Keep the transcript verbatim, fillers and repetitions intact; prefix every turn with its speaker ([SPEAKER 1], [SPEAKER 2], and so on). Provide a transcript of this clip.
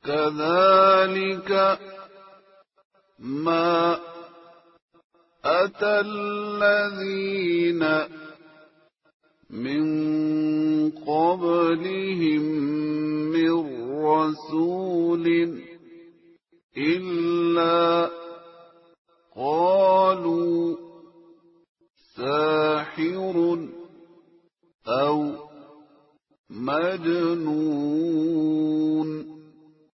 [SPEAKER 1] كذلك ما أتى الذين من قبلهم من رسول إلا قالوا ساحر أو مجنون.